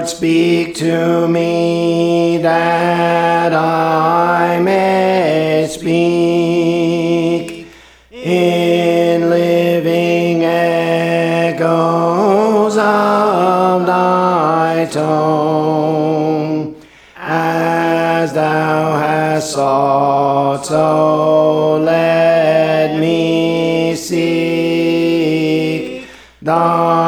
Lord, speak to me that I may speak in living echoes of thy tone. As thou hast sought, so let me seek thy